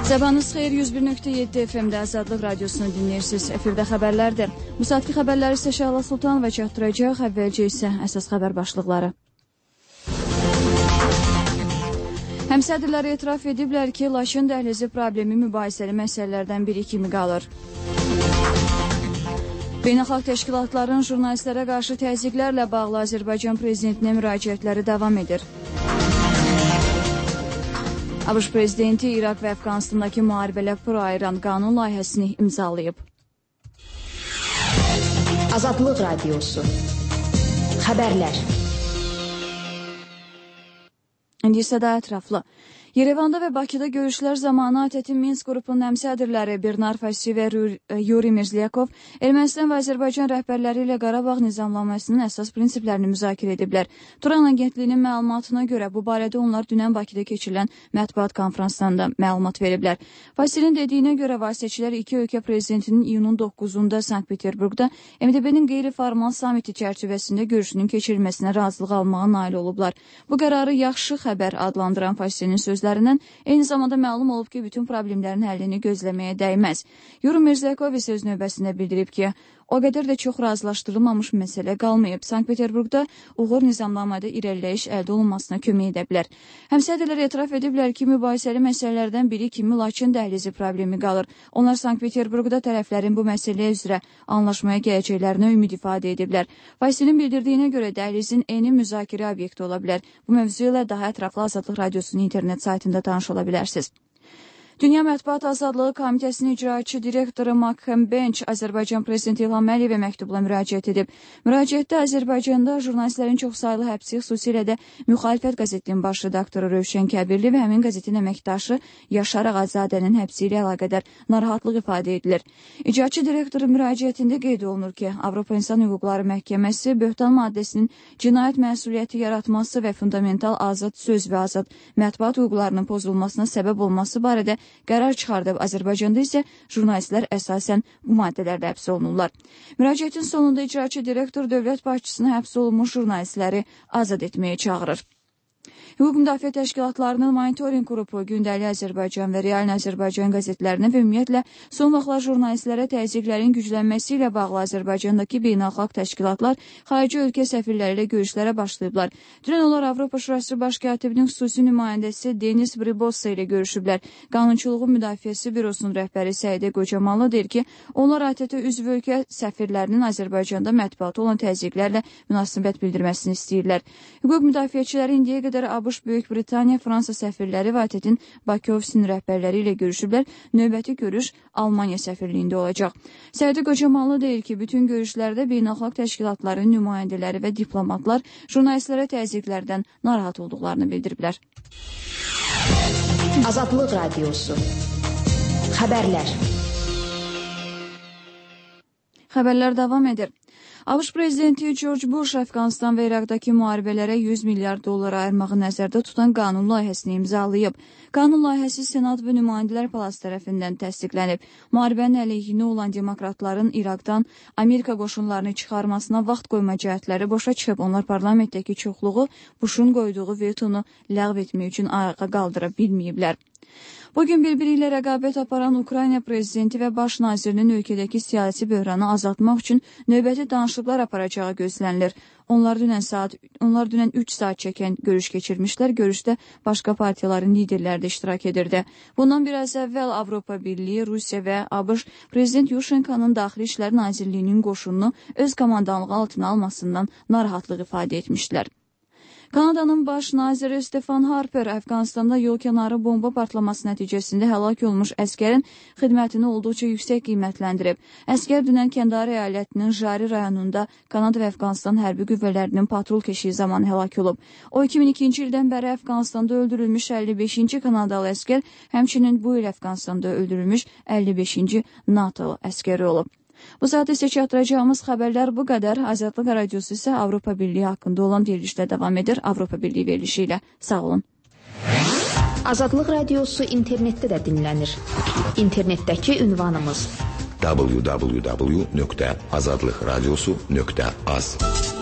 Sabahınız xeyir, 101.7 FM'də Azadlıq Radiosunu dinləyirsiniz. Efirdə xəbərlərdir. Bu saatki xəbərləri isə Şəhla Sultan və çatdıracaq. Əvvəlcə isə əsas xəbər başlıqları. Həmsədrlər etiraf ediblər ki, Laçın dəhlizi problemi mübahisəli məsələlərdən biri kimi qalır. Beynəlxalq təşkilatların jurnalistlərə qarşı təzyiqlərlə bağlı Azərbaycan prezidentinə müraciətləri davam edir. ABŞ prezidenti İraq və Əfqanistandakı müharibələ pul ayıran qanun layihəsini imzalayıb. Azadlıq Radiosu. Xəbərlər. İndi isə daha ətraflı. Yerevanda və Bakıda görüşlər zamanı ATƏT-in Minsk qrupunun həmsədrləri Bernar Fasi və Yuri Mirzlyakov Ermənistan və Azərbaycan rəhbərləri ilə Qarabağ nizamlanmasının əsas prinsiplərini müzakirə ediblər. Turan agentliyinin məlumatına görə bu barədə onlar dünən Bakıda keçirilən mətbuat konfransında məlumat veriblər. Fasinin dediyinə görə vasitəçilər iki ölkə prezidentinin iyunun 9-da Sankt-Peterburqda MDB-nin qeyri-formal samiti çərçivəsində görüşünün keçirilməsinə razılıq almağa nail olublar. Bu qərarı yaxşı xəbər adlandıran Fasinin sözlərindən eyni zamanda məlum olub ki, bütün problemlərin həllini gözləməyə dəyməz. Yuri Mirzlyakov isə öz növbəsində bildirib ki, o qədər də çox razılaşdırılmamış məsələ qalmayıb. Sankt-Peterburqda uğur nizamlamada irəliləyiş əldə olunmasına kömək edə bilər. Həmsədrlər etiraf ediblər ki, mübahisəli məsələlərdən biri kimi Laçın dəhlizi problemi qalır. Onlar Sankt-Peterburqda tərəflərin bu məsələ üzrə anlaşmaya gələcəklərinə ümid ifadə ediblər. Fasilin bildirdiyinə görə dəhlizin eni müzakirə obyekti ola bilər. Bu mövzu ilə daha ətraflı Azadlıq Radiosunun internet saytında tanış ola bilərsiniz. Dünya Mətbuat Azadlığı Komitəsinin icraçı direktoru Makhem Bench Azərbaycan prezidenti İlham Əliyevə məktubla müraciət edib. Müraciətdə Azərbaycanda jurnalistlərin çoxsaylı həbsi, xüsusilə də Müxalifət qəzetinin baş redaktoru Rövşən Kəbirli və həmin qəzetin əməkdaşı Yaşar Ağazadənin həbsi ilə əlaqədar narahatlıq ifadə edilir. İcraçı direktoru müraciətində qeyd olunur ki, Avropa İnsan Hüquqları Məhkəməsi böhtan maddəsinin cinayət məsuliyyəti yaratması və fundamental azad söz və azad mətbuat hüquqlarının pozulmasına səbəb olması barədə qərar çıxardıb. Azərbaycanda isə jurnalistlər əsasən bu maddələrdə həbs olunurlar. Müraciətin sonunda icraçı direktor dövlət başçısına həbs olunmuş jurnalistləri azad etməyə çağırır. Hüquq müdafiə təşkilatlarının monitorinq qrupu Gündəlik Azərbaycan və Real Azərbaycan qəzetlərinə və ümumiyyətlə son vaxtlar jurnalistlərə təzyiqlərin güclənməsi ilə bağlı Azərbaycandakı beynəlxalq təşkilatlar xarici ölkə səfirləri ilə görüşlərə başlayıblar. Dünən onlar Avropa Şurası Baş Katibinin xüsusi nümayəndəsi Denis Bribossa ilə görüşüblər. Qanunçuluğun Müdafiəsi Bürosunun rəhbəri Səidə Qocamanlı deyir ki, onlar ATƏT üzv ölkə səfirlərinin Azərbaycanda mətbuata olan təzyiqlərlə münasibət bildirməsini istəyirlər. Hüquq müdafiəçiləri indiyə qədər ABŞ, Böyük Britaniya, Fransa səfirləri və ATƏT-in Bakı ofisinin rəhbərləri ilə görüşüblər. Növbəti görüş Almaniya səfirliyində olacaq. Səidə Qocamanlı deyir ki, bütün görüşlərdə beynəlxalq təşkilatların nümayəndələri və diplomatlar jurnalistlərə təzyiqlərdən narahat olduqlarını bildiriblər. Azadlıq Radiosu. Xəbərlər. Xəbərlər davam edir. ABŞ prezidenti George Bush Əfqanistan və İraqdakı müharibələrə 100 milyard dollar ayırmağı nəzərdə tutan qanun layihəsini imzalayıb. Qanun layihəsi Senat və Nümayəndələr Palası tərəfindən təsdiqlənib. Müharibənin əleyhinə olan demokratların İraqdan Amerika qoşunlarını çıxarmasına vaxt qoyma cəhətləri boşa çıxıb. Onlar parlamentdəki çoxluğu Bushun qoyduğu vetonu ləğv etmək üçün ayağa qaldıra bilməyiblər. Bugün bir-biri ilə rəqabət aparan Ukrayna prezidenti və baş nazirinin ölkədəki siyasi böhranı azaltmaq üçün növbəti danışıqlar aparacağı gözlənilir. Onlar dünən 3 saat çəkən görüş keçirmişlər. Görüşdə başqa partiyaların liderləri də iştirak edirdi. Bundan biraz əvvəl Avropa Birliyi, Rusiya və ABŞ prezident Yushchenko'nun Daxili İşlər Nazirliyinin qoşununu öz komandanlığı altına almasından narahatlıq ifadə etmişdilər. Kanadanın baş naziri Stephen Harper Əfqanistanda yol kənarı bomba partlaması nəticəsində həlak olmuş əskərin xidmətini olduqca yüksək qiymətləndirib. Əskər dünən Kəndari əyalətinin Jari rayonunda Kanada və Əfqanistan hərbi qüvvələrinin patrul keşiyi zamanı həlak olub. O 2002-ci ildən bəri Əfqanistanda öldürülmüş 55-ci Kanadalı əskər, həmçinin bu il Əfqanistanda öldürülmüş 55-ci NATO əskəri olub. Bu saat isə çatdıracağımız xəbərlər bu qədər. Azadlıq Radiosu isə Avropa Birliyi haqqında olan verilişlə davam edir. Avropa Birliyi verilişi ilə sağ olun. Azadlıq Radiosu internetdə də dinlənir. İnternetdəki ünvanımız www.azadlıqradiosu.az